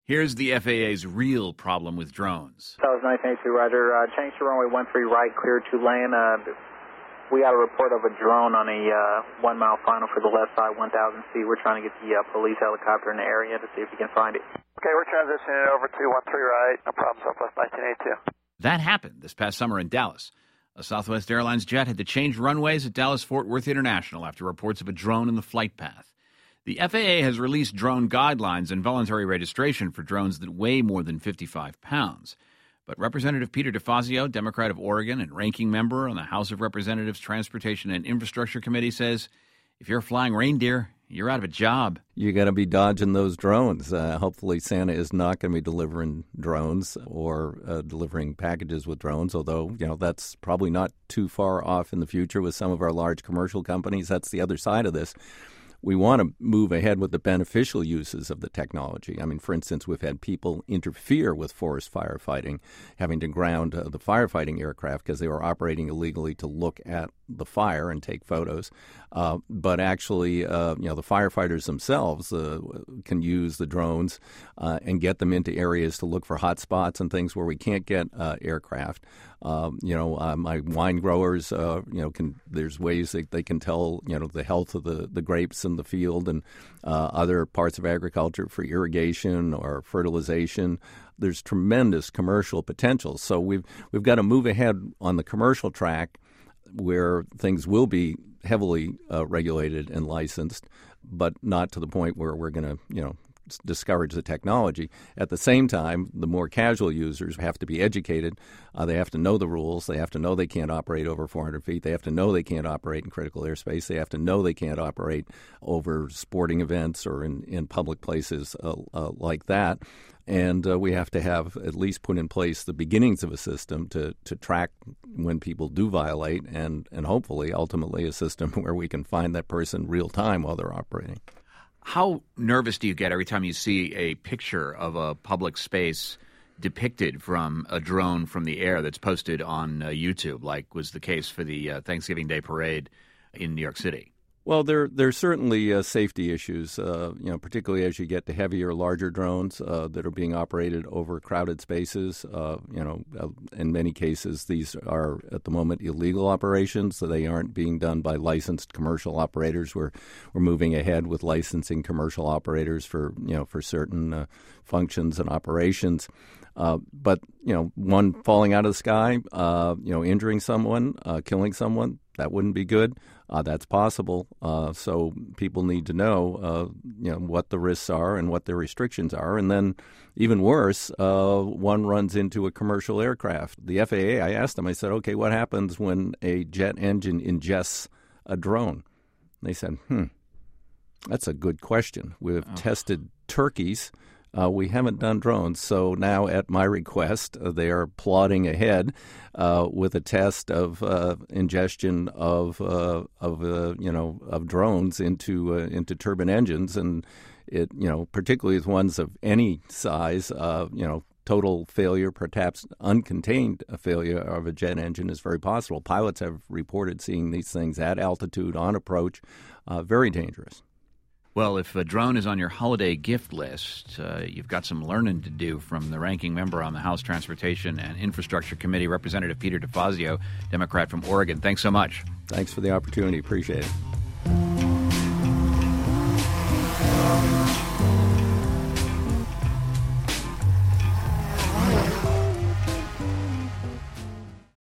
Here's the FAA's real problem with drones. That was 1982, Roger. Change to runway 13 right, clear to land. We got a report of a drone on a 1 mile final for the left side, 1,000 feet. We're trying to get the police helicopter in the area to see if we can find it. Okay, we're transitioning over to 13 right. No problem, Southwest 1982. That happened this past summer in Dallas. A Southwest Airlines jet had to change runways at Dallas-Fort Worth International after reports of a drone in the flight path. The FAA has released drone guidelines and voluntary registration for drones that weigh more than 55 pounds. But Representative Peter DeFazio, Democrat of Oregon and ranking member on the House of Representatives Transportation and Infrastructure Committee, says if you're flying reindeer, you're out of a job. You got to be dodging those drones. Hopefully Santa is not going to be delivering drones or delivering packages with drones, although, that's probably not too far off in the future with some of our large commercial companies. That's the other side of this. We want to move ahead with the beneficial uses of the technology. I mean, for instance, we've had people interfere with forest firefighting, having to ground the firefighting aircraft because they were operating illegally to look at the fire and take photos. But actually, the firefighters themselves can use the drones and get them into areas to look for hot spots and things where we can't get aircraft. My wine growers, there's ways that they can tell, the health of the grapes in the field and other parts of agriculture for irrigation or fertilization. There's tremendous commercial potential. So we've got to move ahead on the commercial track where things will be heavily regulated and licensed, but not to the point where we're going to, discourage the technology. At the same time, the more casual users have to be educated. They have to know the rules. They have to know they can't operate over 400 feet. They have to know they can't operate in critical airspace. They have to know they can't operate over sporting events or in public places like that. And we have to have at least put in place the beginnings of a system to track when people do violate and hopefully, ultimately, a system where we can find that person real time while they're operating. How nervous do you get every time you see a picture of a public space depicted from a drone from the air that's posted on YouTube, like was the case for the Thanksgiving Day parade in New York City? Well, there's certainly safety issues, particularly as you get to heavier, larger drones that are being operated over crowded spaces. In many cases, these are at the moment illegal operations, so they aren't being done by licensed commercial operators. We're moving ahead with licensing commercial operators for certain functions and operations. But one falling out of the sky, injuring someone, killing someone, that wouldn't be good. That's possible. So people need to know, what the risks are and what the restrictions are. And then even worse, one runs into a commercial aircraft. The FAA, I asked them, I said, okay, what happens when a jet engine ingests a drone? They said, that's a good question. We've tested turkeys. We haven't done drones, so now at my request, they are plodding ahead with a test of ingestion of drones into turbine engines, and it particularly with ones of any size, total failure, perhaps uncontained failure of a jet engine is very possible. Pilots have reported seeing these things at altitude on approach, very dangerous. Well, if a drone is on your holiday gift list, you've got some learning to do from the ranking member on the House Transportation and Infrastructure Committee, Representative Peter DeFazio, Democrat from Oregon. Thanks so much. Thanks for the opportunity. Appreciate it.